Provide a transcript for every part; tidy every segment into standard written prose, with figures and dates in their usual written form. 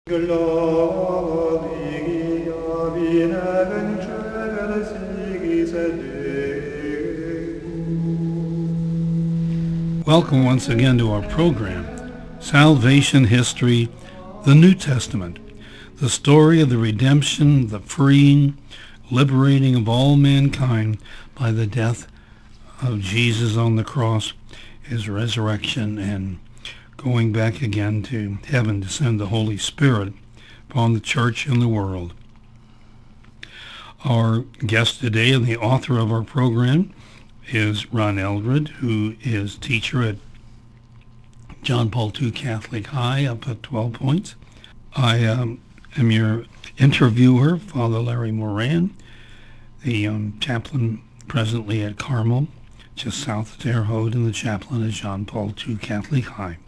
Gloria in excelsis Welcome once again to our program, Salvation History, the New Testament, the story of the redemption, the freeing, liberating of all mankind by the death of Jesus on the cross, his resurrection, and going back again to heaven to send the Holy Spirit upon the church and the world. Our guest today and the author of our program is Ron Eldred, who is teacher at John Paul II Catholic High up at 12 Points. I am your interviewer, Father Larry Moran, the chaplain presently at Carmel, just south of Terre Haute, and the chaplain at John Paul II Catholic High.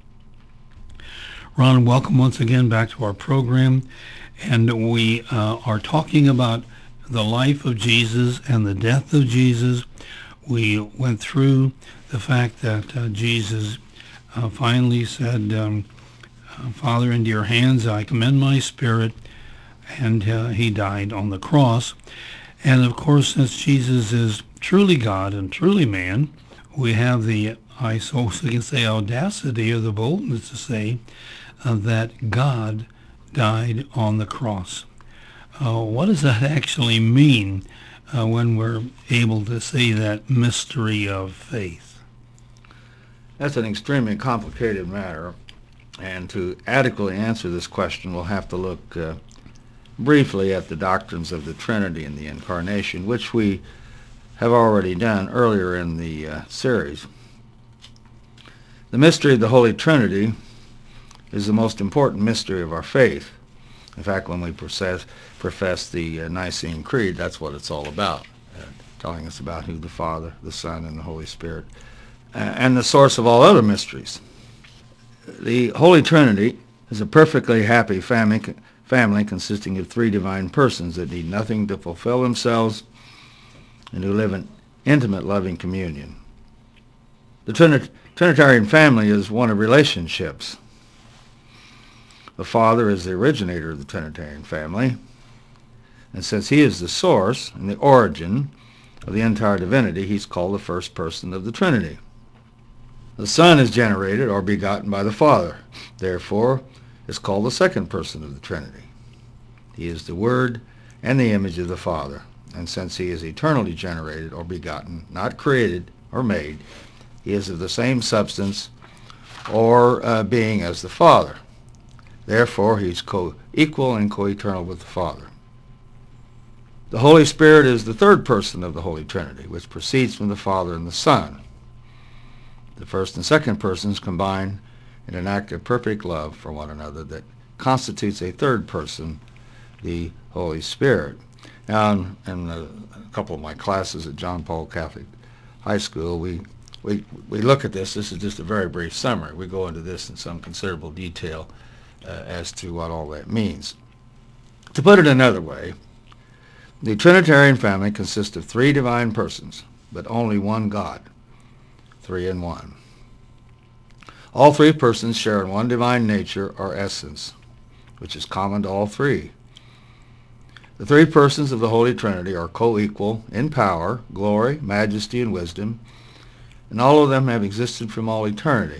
Ron, welcome once again back to our program, and we are talking about the life of Jesus and the death of Jesus. We went through the fact that Jesus finally said, Father, into your hands I commend my spirit, and he died on the cross. And of course, since Jesus is truly God and truly man, we have the, I suppose we can say, audacity or the boldness to say that God died on the cross. What does that actually mean when we're able to say that mystery of faith? That's an extremely complicated matter, and to adequately answer this question, we'll have to look briefly at the doctrines of the Trinity and the Incarnation, which we have already done earlier in the series. The mystery of the Holy Trinity is the most important mystery of our faith. In fact, when we profess the Nicene Creed, that's what it's all about, telling us about who the Father, the Son, and the Holy Spirit, and the source of all other mysteries. The Holy Trinity is a perfectly happy family consisting of three divine persons that need nothing to fulfill themselves and who live in intimate, loving communion. The Trinitarian family is one of relationships. The Father is the originator of the Trinitarian family, and since he is the source and the origin of the entire divinity, he's called the first person of the Trinity. The Son is generated or begotten by the Father, therefore is called the second person of the Trinity. He is the Word and the image of the Father, and since he is eternally generated or begotten, not created or made, he is of the same substance or being as the Father. Therefore, he's co-equal and co-eternal with the Father. The Holy Spirit is the third person of the Holy Trinity, which proceeds from the Father and the Son. The first and second persons combine in an act of perfect love for one another that constitutes a third person, the Holy Spirit. Now, in a couple of my classes at John Paul Catholic High School, we look at this. This is just a very brief summary. We go into this in some considerable detail as to what all that means. To put it another way, the Trinitarian family consists of three divine persons, but only one God, three in one. All three persons share in one divine nature or essence, which is common to all three. The three persons of the Holy Trinity are co-equal in power, glory, majesty, and wisdom, and all of them have existed from all eternity.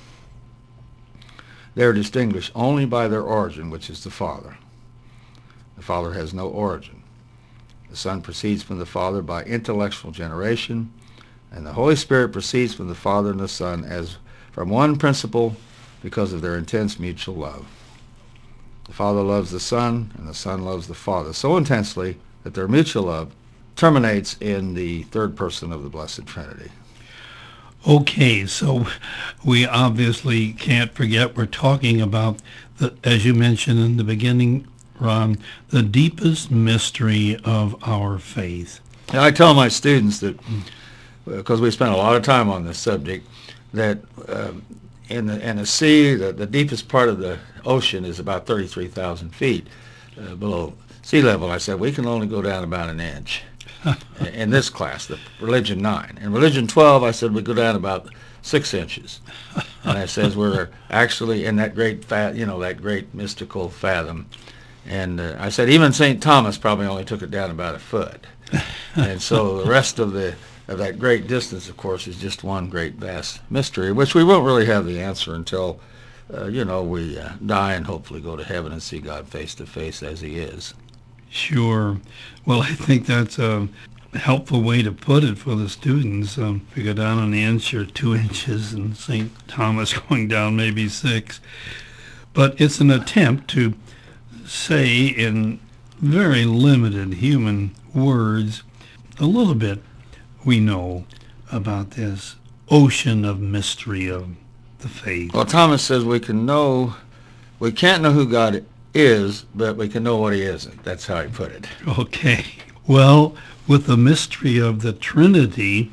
They are distinguished only by their origin, which is the Father. The Father has no origin. The Son proceeds from the Father by intellectual generation, and the Holy Spirit proceeds from the Father and the Son as from one principle because of their intense mutual love. The Father loves the Son, and the Son loves the Father so intensely that their mutual love terminates in the third person of the Blessed Trinity. Okay, so we obviously can't forget we're talking about, as you mentioned in the beginning, Ron, the deepest mystery of our faith. And I tell my students that, because we spent a lot of time on this subject, that in the sea, the deepest part of the ocean is about 33,000 feet below sea level. I said, we can only go down about an inch. In this class, the Religion 9. In Religion 12, I said we go down about 6 inches. And it says we're actually in that great that great mystical fathom. And I said even St. Thomas probably only took it down about a foot. And so the rest of that great distance, of course, is just one great vast mystery, which we won't really have the answer until we die and hopefully go to heaven and see God face to face as he is. Sure. Well, I think that's a helpful way to put it for the students. If you go down an inch or 2 inches and St. Thomas going down maybe 6. But it's an attempt to say in very limited human words a little bit we know about this ocean of mystery of the faith. Well, Thomas says we can't know who God is, but we can know what he isn't. That's how he put it. Okay. Well, with the mystery of the Trinity,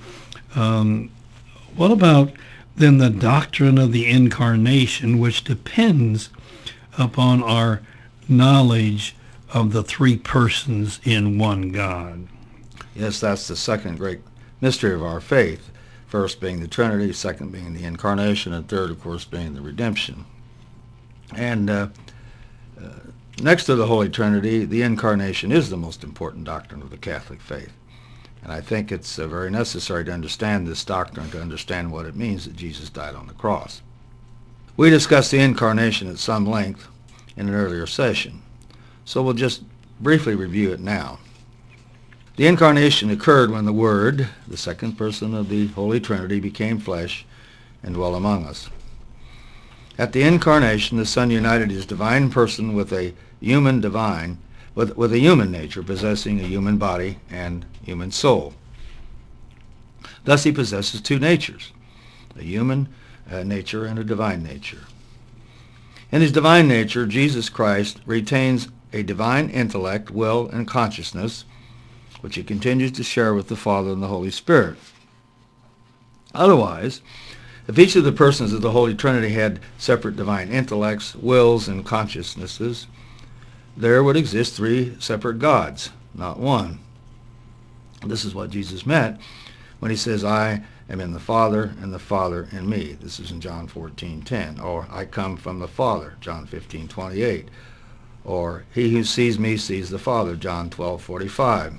what about then the doctrine of the Incarnation, which depends upon our knowledge of the three persons in one God? Yes, that's the second great mystery of our faith. First being the Trinity, second being the Incarnation, and third, of course, being the redemption. And next to the Holy Trinity, the Incarnation is the most important doctrine of the Catholic faith. And I think it's very necessary to understand this doctrine, to understand what it means that Jesus died on the cross. We discussed the Incarnation at some length in an earlier session, so we'll just briefly review it now. The Incarnation occurred when the Word, the second person of the Holy Trinity, became flesh and dwelt among us. At the Incarnation, the Son united his divine person with a human divine, with a human nature, possessing a human body and human soul. Thus he possesses two natures, a human nature and a divine nature. In his divine nature, Jesus Christ retains a divine intellect, will, and consciousness, which he continues to share with the Father and the Holy Spirit. Otherwise, if each of the persons of the Holy Trinity had separate divine intellects, wills, and consciousnesses, there would exist three separate gods, not one. This is what Jesus meant when he says, I am in the Father, and the Father in me. This is in John 14:10. Or, I come from the Father, John 15:28. Or, he who sees me sees the Father, John 12:45.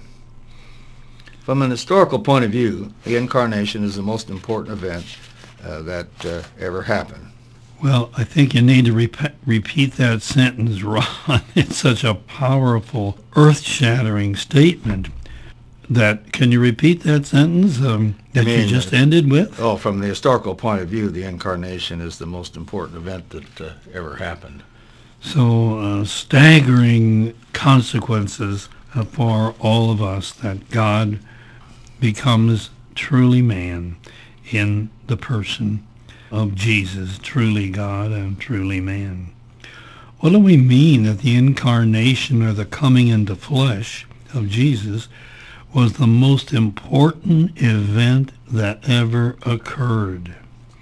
From an historical point of view, the Incarnation is the most important event that ever happened. Well, I think you need to repeat that sentence, Ron. It's such a powerful, earth-shattering statement. Can you repeat that sentence that you just ended with? Oh, from the historical point of view, the Incarnation is the most important event that ever happened. So staggering consequences for all of us, that God becomes truly man in the person of Jesus, truly God and truly man. What do we mean that the Incarnation, or the coming into flesh of Jesus, was the most important event that ever occurred?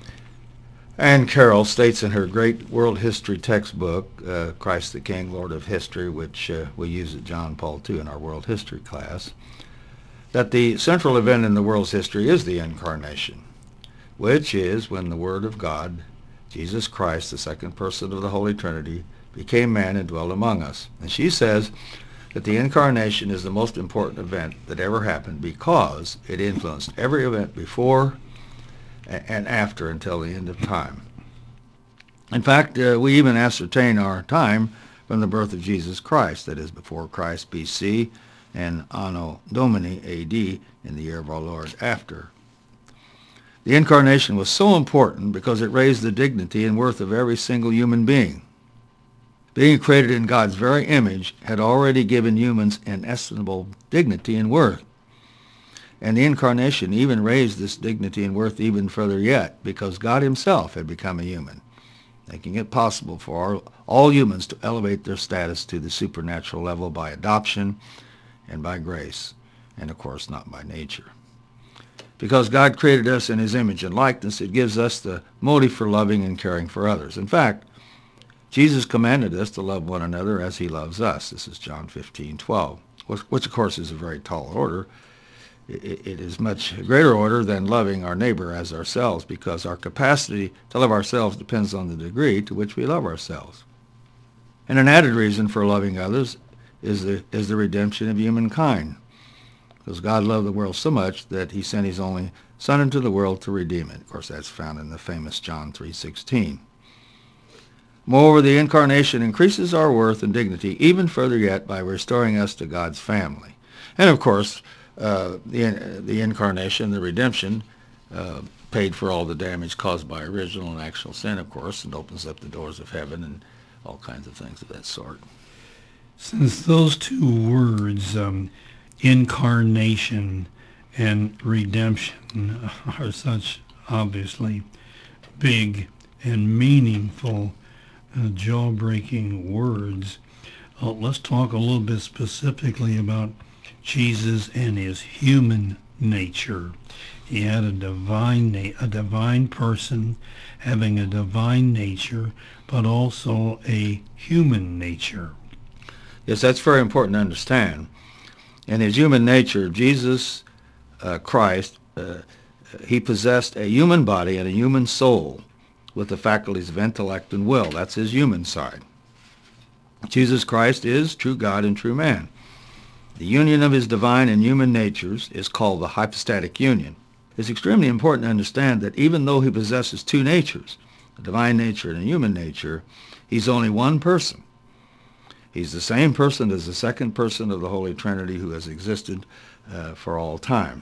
Anne Carroll states in her great world history textbook, Christ the King, Lord of History, which we use at John Paul II in our world history class, that the central event in the world's history is the Incarnation, which is when the Word of God, Jesus Christ, the second person of the Holy Trinity, became man and dwelt among us. And she says that the Incarnation is the most important event that ever happened because it influenced every event before and after until the end of time. In fact, we even ascertain our time from the birth of Jesus Christ, that is, before Christ BC, and Anno Domini AD, in the year of our Lord after. The Incarnation was so important because it raised the dignity and worth of every single human being. Being created in God's very image had already given humans inestimable dignity and worth. And the Incarnation even raised this dignity and worth even further yet, because God himself had become a human, making it possible for all humans to elevate their status to the supernatural level by adoption and by grace, and of course not by nature. Because God created us in his image and likeness, it gives us the motive for loving and caring for others. In fact, Jesus commanded us to love one another as he loves us. This is John 15:12, which of course is a very tall order. it is much greater order than loving our neighbor as ourselves, because our capacity to love ourselves depends on the degree to which we love ourselves. And an added reason for loving others is the redemption of humankind, because God loved the world so much that he sent his only Son into the world to redeem it. Of course, that's found in the famous John 3:16. Moreover, the incarnation increases our worth and dignity even further yet by restoring us to God's family. And of course, the incarnation, the redemption, paid for all the damage caused by original and actual sin, of course, and opens up the doors of heaven and all kinds of things of that sort. Since those two words, incarnation and redemption, are such obviously big and meaningful, jaw-breaking words, let's talk a little bit specifically about Jesus and his human nature. He had a divine person having a divine nature, but also a human nature. Yes, that's very important to understand. In his human nature, Jesus Christ, he possessed a human body and a human soul with the faculties of intellect and will. That's his human side. Jesus Christ is true God and true man. The union of his divine and human natures is called the hypostatic union. It's extremely important to understand that even though he possesses two natures, a divine nature and a human nature, he's only one person. He's the same person as the second person of the Holy Trinity who has existed for all time.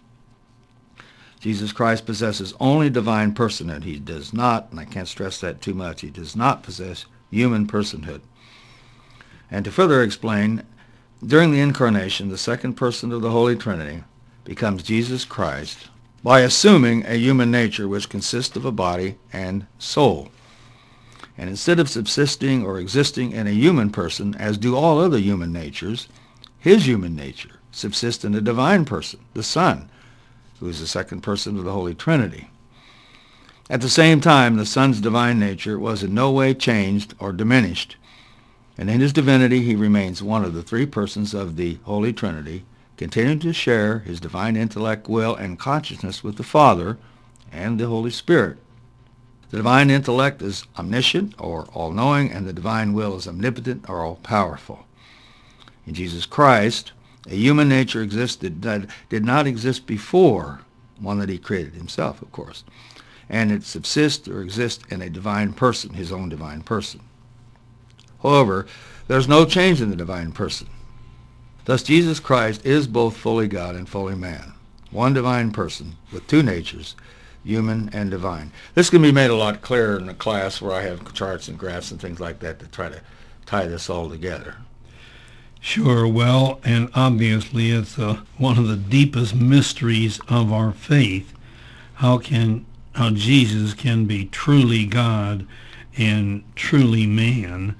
Jesus Christ possesses only divine personhood. He does not, and I can't stress that too much, he does not possess human personhood. And to further explain, during the incarnation, the second person of the Holy Trinity becomes Jesus Christ by assuming a human nature which consists of a body and soul. And instead of subsisting or existing in a human person, as do all other human natures, his human nature subsists in a divine person, the Son, who is the second person of the Holy Trinity. At the same time, the Son's divine nature was in no way changed or diminished, and in his divinity he remains one of the three persons of the Holy Trinity, continuing to share his divine intellect, will, and consciousness with the Father and the Holy Spirit. The divine intellect is omniscient or all-knowing, and the divine will is omnipotent or all-powerful. In Jesus Christ, a human nature existed that did not exist before, one that he created himself, of course, and it subsists or exists in a divine person, his own divine person. However, there's no change in the divine person. Thus, Jesus Christ is both fully God and fully man, one divine person with two natures, human and divine. This can be made a lot clearer in a class where I have charts and graphs and things like that to try to tie this all together. Sure, well, and obviously it's one of the deepest mysteries of our faith, how Jesus can be truly God and truly man.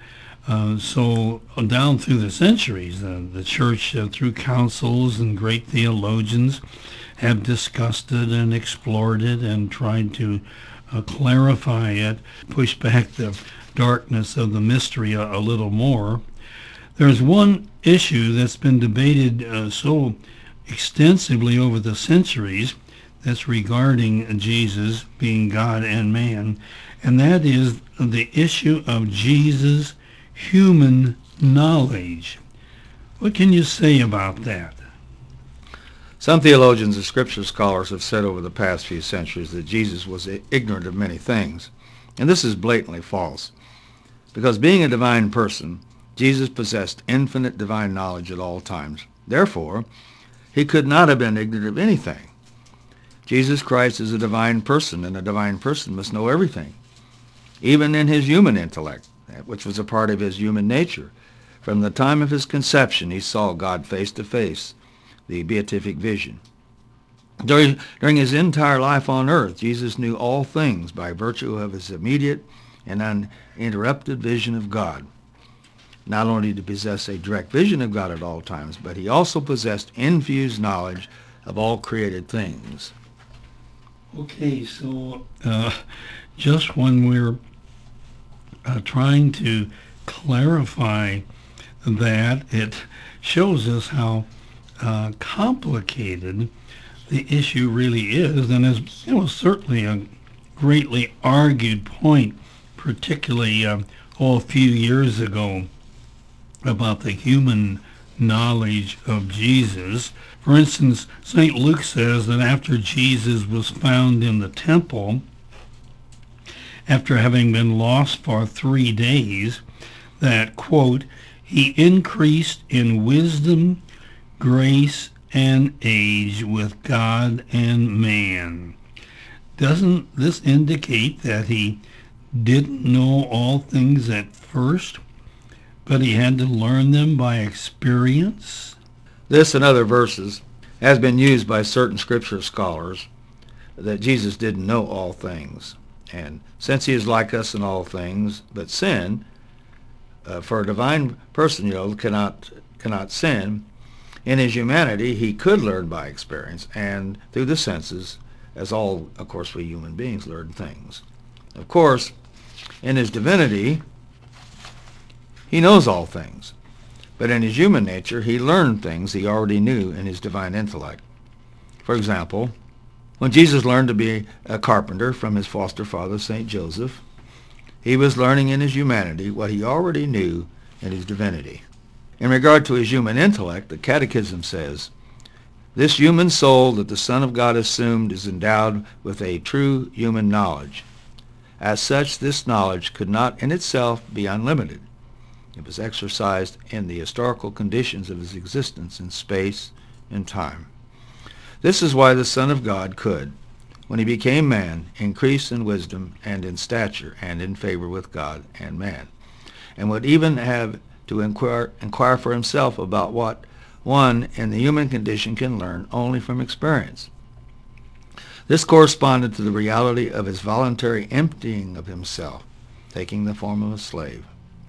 So down through the centuries, the church, through councils and great theologians, have discussed it and explored it and tried to clarify it, push back the darkness of the mystery a little more. There's one issue that's been debated so extensively over the centuries that's regarding Jesus being God and man, and that is the issue of Jesus' human knowledge. What can you say about that? Some theologians and scripture scholars have said over the past few centuries that Jesus was ignorant of many things, and this is blatantly false, because being a divine person, Jesus possessed infinite divine knowledge at all times. Therefore, he could not have been ignorant of anything. Jesus Christ is a divine person, and a divine person must know everything, even in his human intellect, which was a part of his human nature. From the time of his conception, he saw God face to face, the beatific vision. During his entire life on earth, Jesus knew all things by virtue of his immediate and uninterrupted vision of God. Not only did he possess a direct vision of God at all times, but he also possessed infused knowledge of all created things. Okay, so just when we're trying to clarify that, it shows us how complicated the issue really is, and is certainly a greatly argued point, particularly a few years ago, about the human knowledge of Jesus. For instance, St. Luke says that after Jesus was found in the temple, after having been lost for 3 days, that, quote, he increased in wisdom, grace, and age with God and man. Doesn't this indicate that he didn't know all things at first, but he had to learn them by experience? This and other verses has been used by certain scripture scholars that Jesus didn't know all things. And since he is like us in all things, but sin, for a divine person, cannot sin, in his humanity he could learn by experience and through the senses, as all, of course, we human beings learn things. Of course, in his divinity, he knows all things. But in his human nature, he learned things he already knew in his divine intellect. For example, when Jesus learned to be a carpenter from his foster father, St. Joseph, he was learning in his humanity what he already knew in his divinity. In regard to his human intellect, the Catechism says, this human soul that the Son of God assumed is endowed with a true human knowledge. As such, this knowledge could not in itself be unlimited. It was exercised in the historical conditions of his existence in space and time. This is why the Son of God could, when he became man, increase in wisdom and in stature and in favor with God and man, and would even have to inquire for himself about what one in the human condition can learn only from experience. This corresponded to the reality of his voluntary emptying of himself, taking the form of a slave.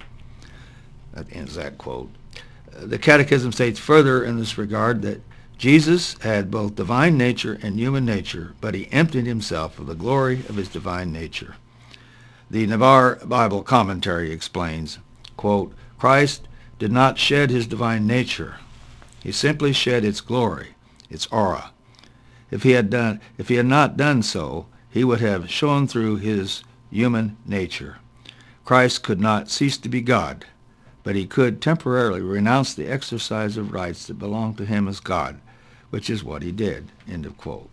That ends that quote. The Catechism states further in this regard that Jesus had both divine nature and human nature, but he emptied himself of the glory of his divine nature. The Navarre Bible Commentary explains, quote, Christ did not shed his divine nature. He simply shed its glory, its aura. If he had not done so, he would have shone through his human nature. Christ could not cease to be God, but he could temporarily renounce the exercise of rights that belonged to him as God, which is what he did. End of quote.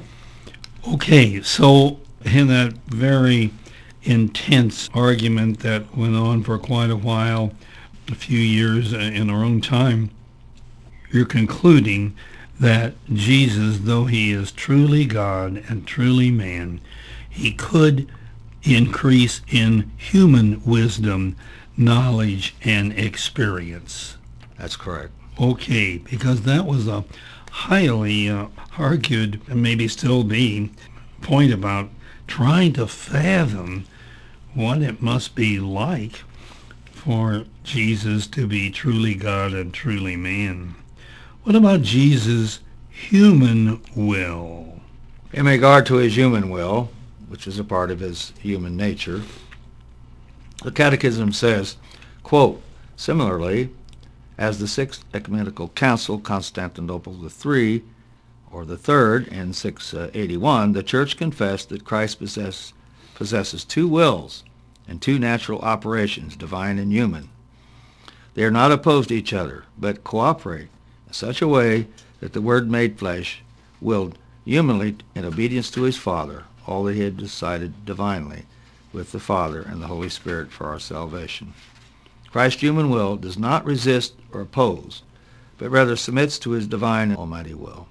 Okay, so in that very intense argument that went on for quite a while, a few years in our own time, you're concluding that Jesus, though he is truly God and truly man, he could increase in human wisdom, knowledge, and experience. That's correct. Okay, because that was a highly argued, and maybe still be, point about trying to fathom what it must be like for Jesus to be truly God and truly man. What about Jesus' human will? In regard to his human will, which is a part of his human nature, the Catechism says, quote, similarly, as the Sixth Ecumenical Council, Constantinople III, or the Third, in 681, the Church confessed that Christ possesses two wills and two natural operations, divine and human. They are not opposed to each other, but cooperate in such a way that the Word made flesh willed humanly in obedience to his Father all that he had decided divinely with the Father and the Holy Spirit for our salvation. Christ's human will does not resist or oppose, but rather submits to his divine and almighty will.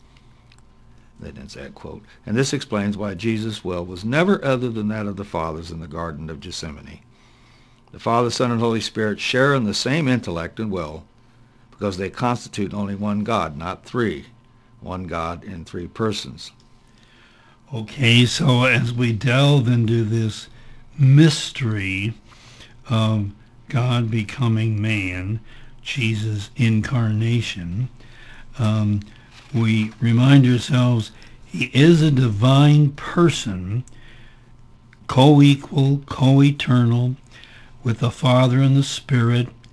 That ends that quote. And this explains why Jesus' will was never other than that of the Father's in the Garden of Gethsemane. The Father, Son, and Holy Spirit share in the same intellect and will because they constitute only one God, not three. One God in three persons. Okay, so as we delve into this mystery of God becoming man, Jesus' incarnation, we remind ourselves he is a divine person, co-equal, co-eternal with the Father and the Spirit,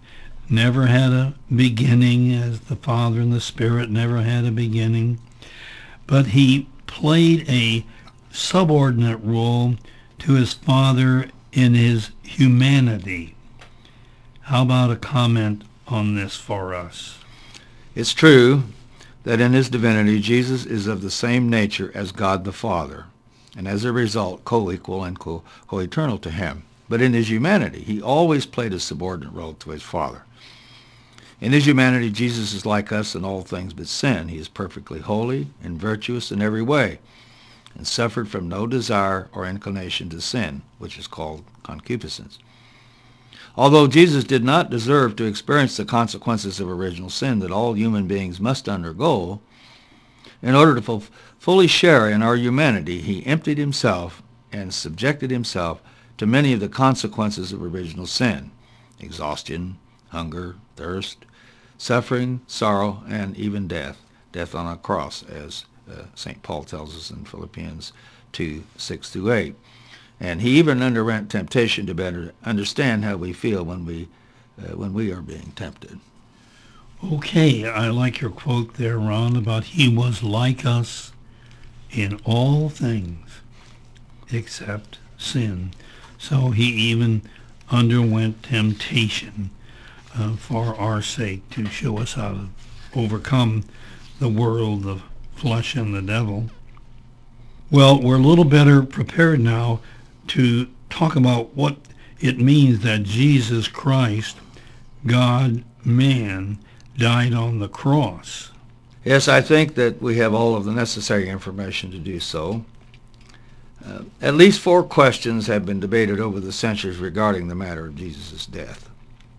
never had a beginning, as the Father and the Spirit never had a beginning, but he played a subordinate role to his Father in his humanity. How about a comment on this for us? It's true that in his divinity, Jesus is of the same nature as God the Father, and as a result, co-equal and co-eternal to him. But in his humanity, he always played a subordinate role to his Father. In his humanity, Jesus is like us in all things but sin. He is perfectly holy and virtuous in every way, and suffered from no desire or inclination to sin, which is called concupiscence. Although Jesus did not deserve to experience the consequences of original sin that all human beings must undergo, in order to fully share in our humanity, he emptied himself and subjected himself to many of the consequences of original sin: exhaustion, hunger, thirst, suffering, sorrow, and even death on a cross, as St. Paul tells us in Philippians 2:6-8. And he even underwent temptation to better understand how we feel when we are being tempted. Okay, I like your quote there, Ron, about he was like us in all things except sin. So he even underwent temptation for our sake, to show us how to overcome the world of flesh and the devil. Well, we're a little better prepared now to talk about what it means that Jesus Christ, God, man, died on the cross. Yes, I think that we have all of the necessary information to do so. At least 4 questions have been debated over the centuries regarding the matter of Jesus' death.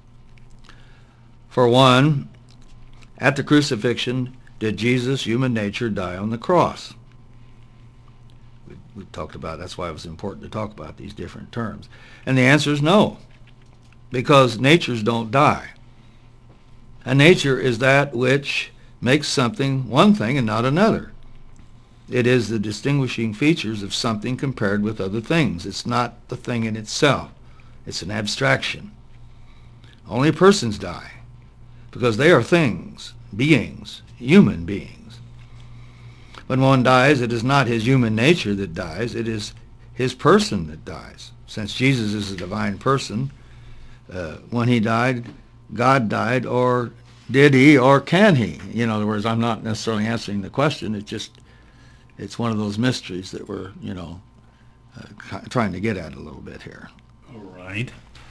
For one, at the crucifixion, did Jesus' human nature die on the cross? We talked about, that's why it was important to talk about these different terms. And the answer is no, because natures don't die. A nature is that which makes something one thing and not another. It is the distinguishing features of something compared with other things. It's not the thing in itself. It's an abstraction. Only persons die, because they are things, beings, human beings. When one dies, it is not his human nature that dies, it is his person that dies. Since Jesus is a divine person, when he died, God died, or did he, or can he? In other words, I'm not necessarily answering the question. It's one of those mysteries that we're, trying to get at a little bit here. All right.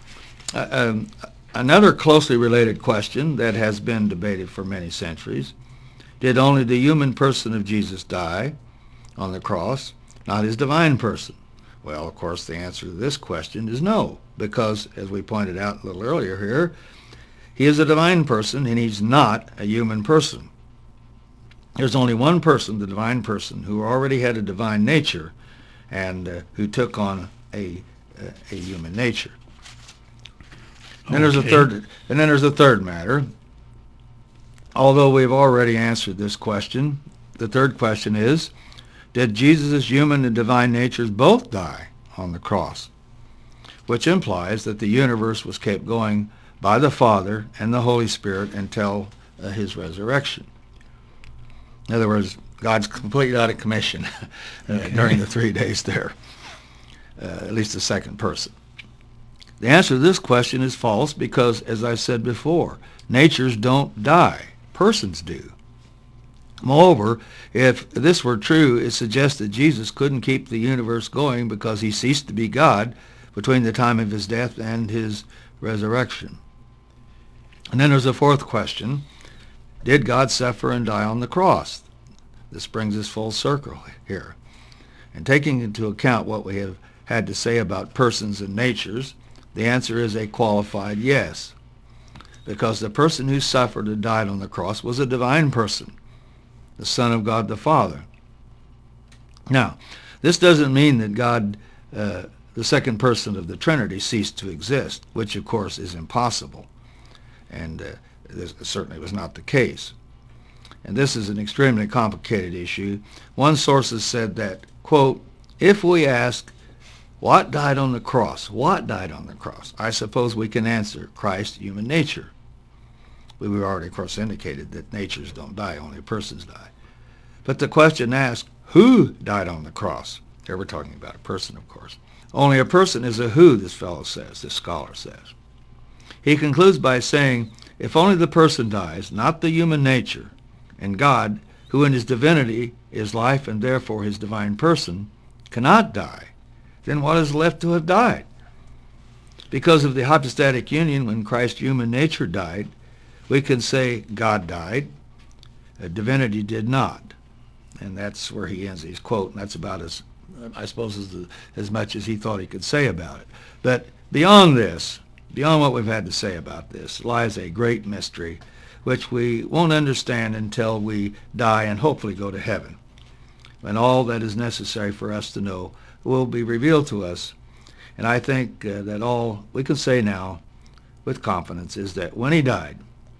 Another closely related question that has been debated for many centuries: did only the human person of Jesus die on the cross, not his divine person? Well, of course, the answer to this question is no, because, as we pointed out a little earlier here, he is a divine person and he's not a human person. There's only one person, the divine person, who already had a divine nature and who took on a human nature. Then there's a third matter. Although we've already answered this question, the third question is, did Jesus' human and divine natures both die on the cross? Which implies that the universe was kept going by the Father and the Holy Spirit until his resurrection. In other words, God's completely out of commission during the 3 days there, at least the second person. The answer to this question is false because, as I said before, natures don't die. Persons do. Moreover, if this were true, it suggests that Jesus couldn't keep the universe going because he ceased to be God between the time of his death and his resurrection. And then there's a fourth question: did God suffer and die on the cross? This brings us full circle here. And taking into account what we have had to say about persons and natures, the answer is a qualified yes, because the person who suffered and died on the cross was a divine person, the Son of God the Father. Now, this doesn't mean that God, the second person of the Trinity, ceased to exist, which of course is impossible, and this certainly was not the case. And this is an extremely complicated issue. One source has said that, quote, if we ask, what died on the cross? What died on the cross? I suppose we can answer, Christ's human nature. we've already, of course, indicated that natures don't die, only persons die. But the question asks, who died on the cross? Here we're talking about a person, of course. Only a person is a who, this fellow says, this scholar says. He concludes by saying, if only the person dies, not the human nature, and God, who in his divinity is life and therefore his divine person, cannot die, then what is left to have died? Because of the hypostatic union, when Christ's human nature died, we can say God died, divinity did not. And that's where he ends his quote, and that's about as, I suppose, as much as he thought he could say about it. But beyond this, beyond what we've had to say about this, lies a great mystery which we won't understand until we die and hopefully go to heaven, when all that is necessary for us to know will be revealed to us. And I think that all we can say now with confidence is that when he died,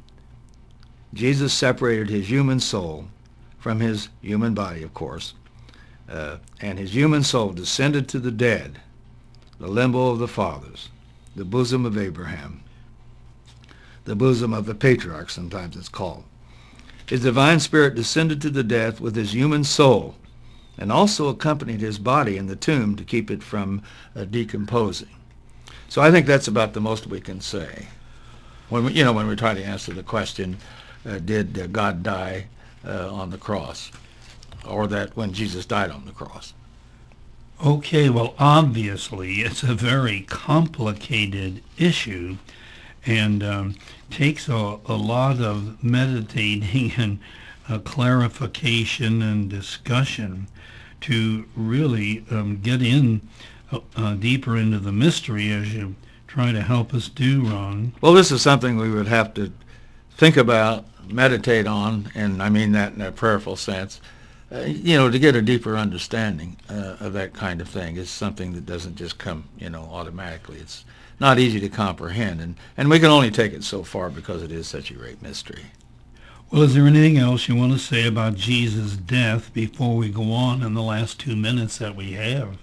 Jesus separated his human soul from his human body, of course, and his human soul descended to the dead, the limbo of the fathers, the bosom of Abraham, the bosom of the patriarchs, sometimes it's called. His divine spirit descended to the death with his human soul and also accompanied his body in the tomb to keep it from decomposing. So I think that's about the most we can say when we try to answer the question, did God die on the cross, or that when Jesus died on the cross. Okay, well, obviously it's a very complicated issue and takes a lot of meditating and clarification and discussion to really get in deeper into the mystery, as you try to help us do, Ron. Well, this is something we would have to think about, meditate on, and I mean that in a prayerful sense, to get a deeper understanding of that kind of thing. It's something that doesn't just come, automatically. It's not easy to comprehend, and we can only take it so far because it is such a great mystery. Well, is there anything else you want to say about Jesus' death before we go on in the last 2 minutes that we have?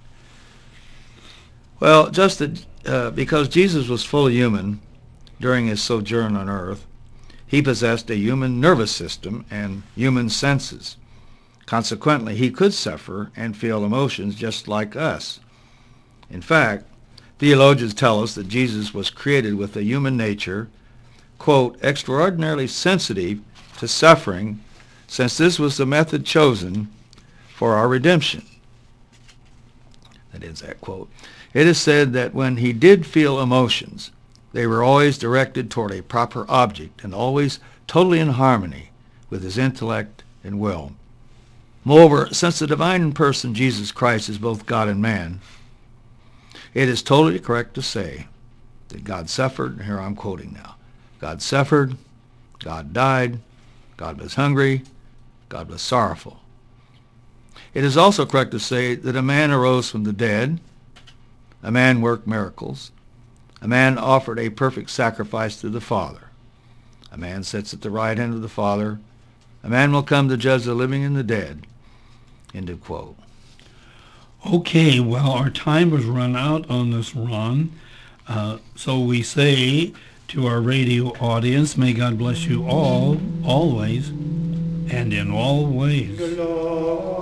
Well, just that because Jesus was fully human during his sojourn on earth, he possessed a human nervous system and human senses. Consequently, he could suffer and feel emotions just like us. In fact, theologians tell us that Jesus was created with a human nature, quote, extraordinarily sensitive to suffering, since this was the method chosen for our redemption. That ends that quote. It is said that when he did feel emotions, they were always directed toward a proper object and always totally in harmony with his intellect and will. Moreover, since the divine person Jesus Christ is both God and man, it is totally correct to say that God suffered, and here I'm quoting now, God suffered, God died, God was hungry, God was sorrowful. It is also correct to say that a man arose from the dead, a man worked miracles, a man offered a perfect sacrifice to the Father, a man sits at the right hand of the Father, a man will come to judge the living and the dead. End of quote. Okay, well, our time has run out on this, Ron. So we say to our radio audience, may God bless you all, always, and in all ways.